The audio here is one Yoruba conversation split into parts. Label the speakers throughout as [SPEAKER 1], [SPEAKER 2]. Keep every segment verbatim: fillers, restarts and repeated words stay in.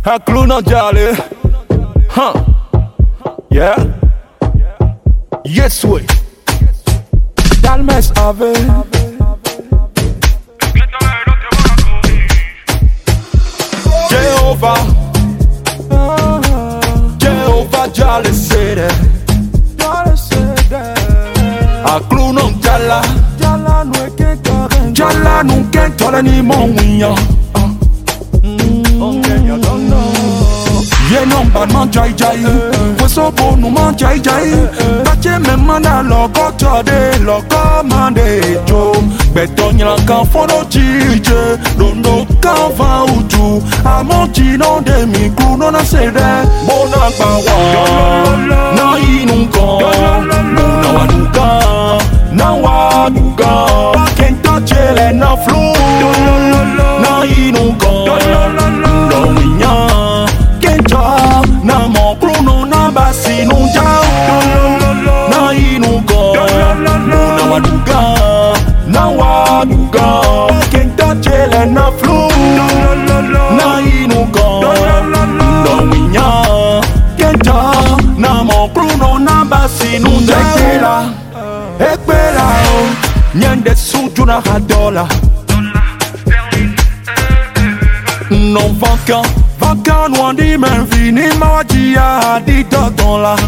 [SPEAKER 1] a cluna jale. Huh. Yeah. Yes way. Dalmes ave. Jehovah. Jehovah jale sede. A cluna jala. Jala nunca tola ni monwiya. Ye non ban man jai jai, weso bo no man jai jai. Bache me mana loko tode, loko mande jo. Beto nyala kan fono chije, dondo kan va uju. Amonji non de mi kuno na sede, bona bawa. Na inunko, na wanuka, na wanuka. Bakenta chele na flu, na inunko, no winya. Na mon Bruno na basi nun jao. Na inugo, na waduga, na waduga. Kenta chele na flu. Na inugo, no minya. Kenta na mon Bruno na basi nun jao. Ekbela, ekbela oh. Nyende suju na hadola. Non vacan. Vacan wandi men vini mawajia di doton la.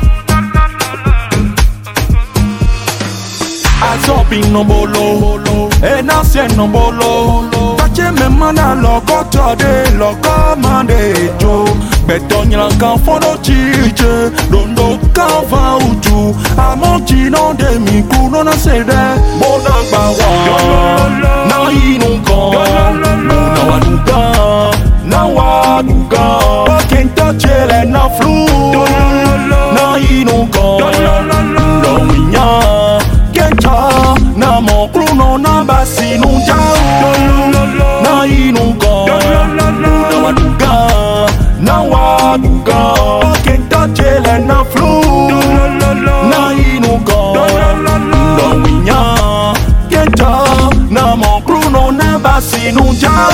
[SPEAKER 1] Azobi no bolo, enasien no bolo. Tache me mana loko tode, loko mande jo. Beton yalan kan fono chije, dondo kan va uju. Amonji non de mi kuno na sede, bona bawa. Na inunko, na wanuka. Na wanuka, kenta chele na flu. Na inuka, no winya. Kenta na mon Bruno na basi nun jao. Na inuka, na wanuka, na wanuka. Kenta chele na flu. Na inuka, no winya. Kenta na mon Bruno na basi nun jao.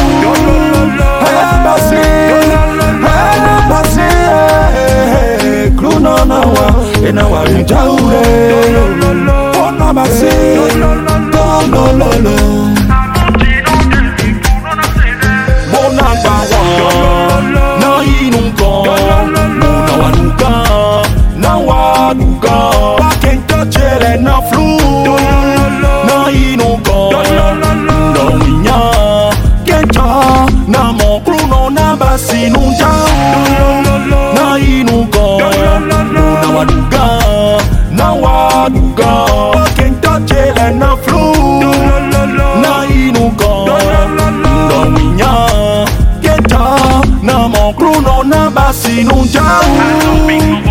[SPEAKER 1] Cluna na wa, ena wa rinjaure. Ona basi, no no no no. Bona bawa, na inunko, na wanuka, na wanuka. Bakenta chele na flu. Na inunko, no winya. Kenta na mon Bruno na basi nun jao. Na inuko, na waduga, na waduga. Kenta chele na flu. Na inuko, no winya. Kenta na mon Bruno na basi nun jao.